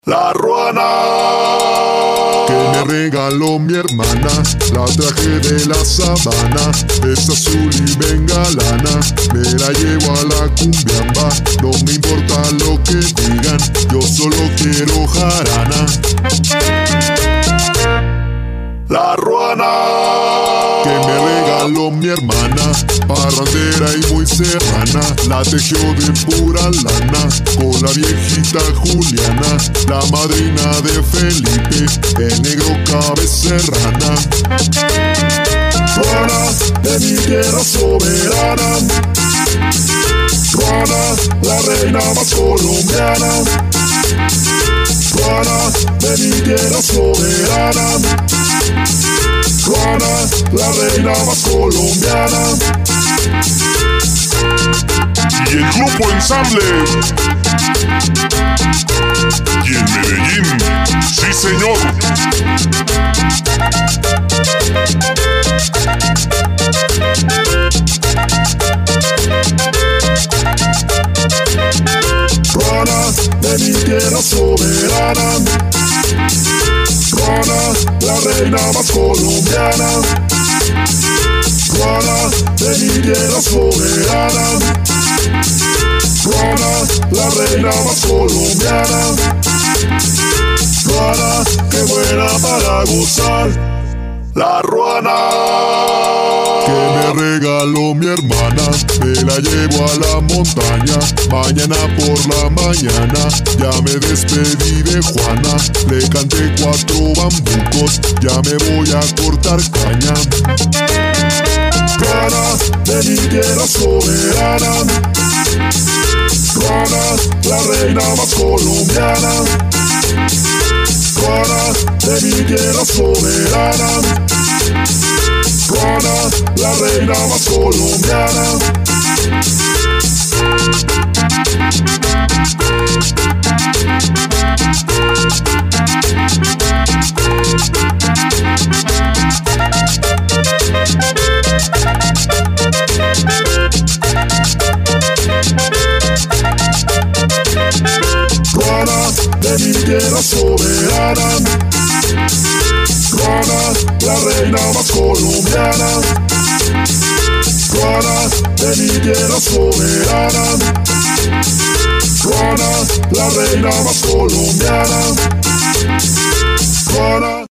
La ruana que me regaló mi hermana, la traje de la sabana, es azul y bengalana, me la llevo a la cumbiamba, no me importa lo que digan, yo solo quiero jarana. La ruana que me regaló mi hermana, parrandera y muy serrana, la tejió de pura lana, con la viejita Juliana, la madrina de Felipe, el negro Cabecerrana. Ruana de mi tierra soberana, ruana, la reina más colombiana, ruana de mi tierra soberana, ruana, la reina más colombiana. Y el grupo Ensamble. Y en Medellín, sí señor. Ruana de mi tierra soberana, ruana, la reina más colombiana, ruana de mi tierra soberana, ruana, la reina más colombiana, ruana, qué buena para gozar. La ruana que me regaló mi hermana, me la llevo a la montaña, mañana por la mañana, ya me despedí de Juana, le canté 4 bambucos, ya me voy a cortar caña. Ruana de mi tierra soberana, ruana, la reina más colombiana, ruana de mi tierra soberana, ruana, la reina más colombiana. Ruana de mi tierra soberana, ruana, la reina más colombiana, ruana de mi tierra soberana, ruana, la reina más colombiana, ruana.